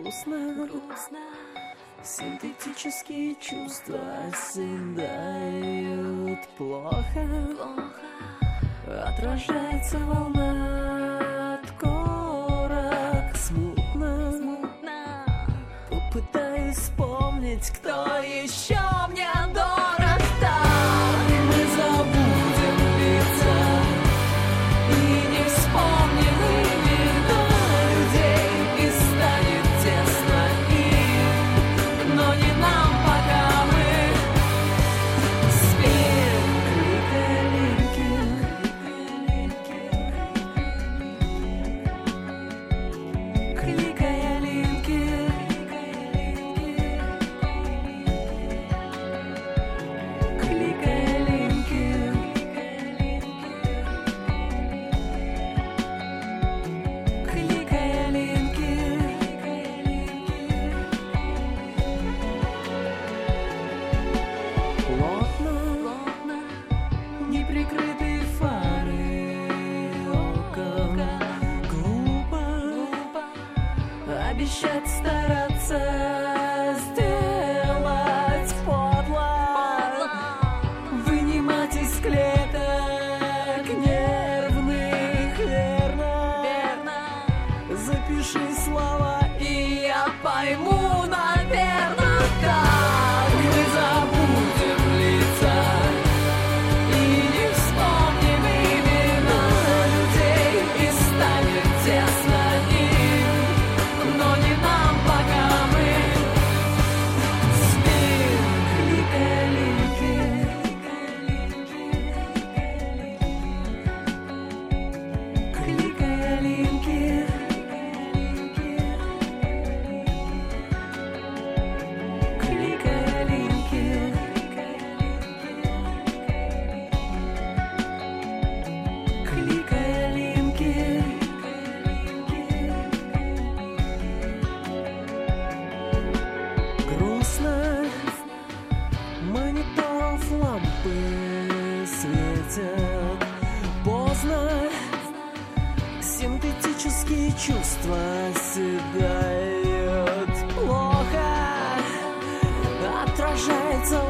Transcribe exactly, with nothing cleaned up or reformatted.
грустно, грустно. Синтетические чувства оседают плохо, плохо. Отражается волна от корок смутно, смутно. Попытаюсь вспомнить, кто еще мне дорог так. Мы забудем лица и не вспомним имена людей, и станет тесно им, но не нам, пока мы спим. Кликая линки, кликая линки, кликая линки, плотно, плотно, неприкрытые фары окон, глупо, глупо обещать стараться сделать подло, вынимать из клеток нервных, верно, верно. Запиши слова, и я пойму, наверно, как мы забудем лица и не вспомним имена людей, и станет тесно им, но не нам, пока мы спим. Кликая линки, кликая линки, кликая линки, кликая линки. Грустно, мониторов лампы светят поздно, синтетические чувства оседают плохо, отражается